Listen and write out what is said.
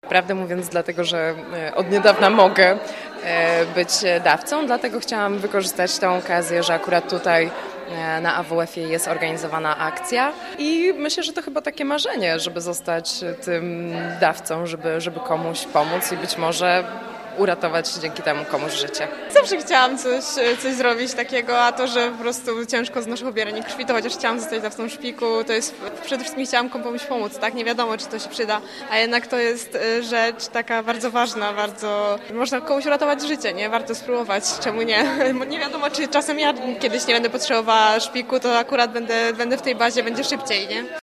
Prawdę mówiąc, dlatego, że od niedawna mogę być dawcą, dlatego chciałam wykorzystać tę okazję, że akurat tutaj na AWF-ie jest organizowana akcja i myślę, że to chyba takie marzenie, żeby zostać tym dawcą, żeby komuś pomóc i być może uratować dzięki temu komuś życie. Zawsze chciałam coś zrobić takiego, a to, że po prostu ciężko znoszę pobieranie krwi, to chociaż chciałam zostać dawcą szpiku, to jest przede wszystkim chciałam komuś pomóc, tak? Nie wiadomo, czy to się przyda, a jednak to jest rzecz taka bardzo ważna, bardzo można komuś uratować życie, nie? Warto spróbować, czemu nie? Nie wiadomo, czy czasem ja kiedyś nie będę potrzebowała szpiku, to akurat będę w tej bazie, będzie szybciej, nie?